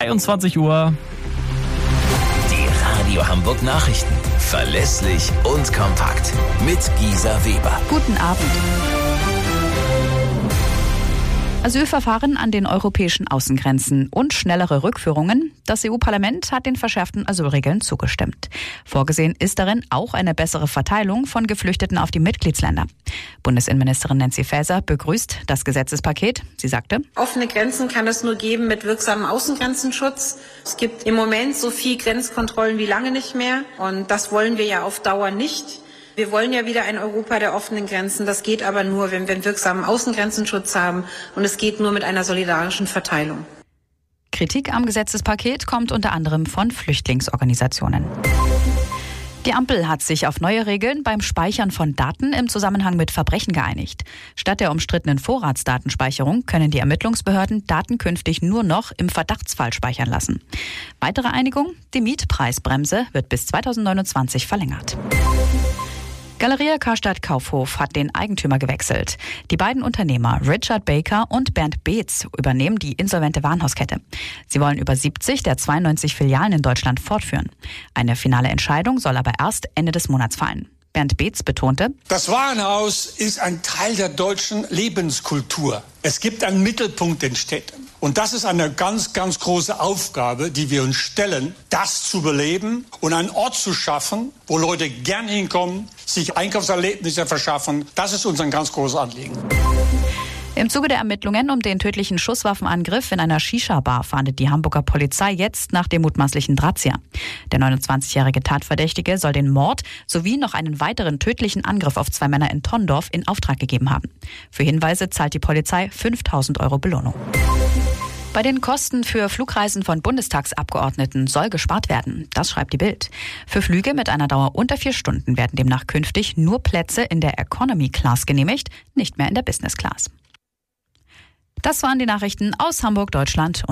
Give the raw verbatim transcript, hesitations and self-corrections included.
zweiundzwanzig Uhr. Die Radio Hamburg Nachrichten. Verlässlich und kompakt. Mit Gisa Weber. Guten Abend. Asylverfahren an den europäischen Außengrenzen und schnellere Rückführungen. Das E U-Parlament hat den verschärften Asylregeln zugestimmt. Vorgesehen ist darin auch eine bessere Verteilung von Geflüchteten auf die Mitgliedsländer. Bundesinnenministerin Nancy Faeser begrüßt das Gesetzespaket. Sie sagte: Offene Grenzen kann es nur geben mit wirksamem Außengrenzenschutz. Es gibt im Moment so viel Grenzkontrollen wie lange nicht mehr. Und das wollen wir ja auf Dauer nicht. Wir wollen ja wieder ein Europa der offenen Grenzen. Das geht aber nur, wenn wir einen wirksamen Außengrenzenschutz haben. Und es geht nur mit einer solidarischen Verteilung. Kritik am Gesetzespaket kommt unter anderem von Flüchtlingsorganisationen. Die Ampel hat sich auf neue Regeln beim Speichern von Daten im Zusammenhang mit Verbrechen geeinigt. Statt der umstrittenen Vorratsdatenspeicherung können die Ermittlungsbehörden Daten künftig nur noch im Verdachtsfall speichern lassen. Weitere Einigung: die Mietpreisbremse wird bis zweitausendneunundzwanzig verlängert. Galeria Karstadt Kaufhof hat den Eigentümer gewechselt. Die beiden Unternehmer Richard Baker und Bernd Beetz übernehmen die insolvente Warenhauskette. Sie wollen über siebzig der zweiundneunzig Filialen in Deutschland fortführen. Eine finale Entscheidung soll aber erst Ende des Monats fallen. Bernd Beetz betonte: Das Warenhaus ist ein Teil der deutschen Lebenskultur. Es gibt einen Mittelpunkt in Städten. Und das ist eine ganz, ganz große Aufgabe, die wir uns stellen, das zu beleben und einen Ort zu schaffen, wo Leute gern hinkommen, sich Einkaufserlebnisse verschaffen. Das ist uns ein ganz großes Anliegen. Im Zuge der Ermittlungen um den tödlichen Schusswaffenangriff in einer Shisha-Bar fahndet die Hamburger Polizei jetzt nach dem mutmaßlichen Drahtzieher. Der neunundzwanzigjährige Tatverdächtige soll den Mord sowie noch einen weiteren tödlichen Angriff auf zwei Männer in Tondorf in Auftrag gegeben haben. Für Hinweise zahlt die Polizei fünftausend Euro Belohnung. Bei den Kosten für Flugreisen von Bundestagsabgeordneten soll gespart werden. Das schreibt die Bild. Für Flüge mit einer Dauer unter vier Stunden werden demnach künftig nur Plätze in der Economy Class genehmigt, nicht mehr in der Business Class. Das waren die Nachrichten aus Hamburg, Deutschland.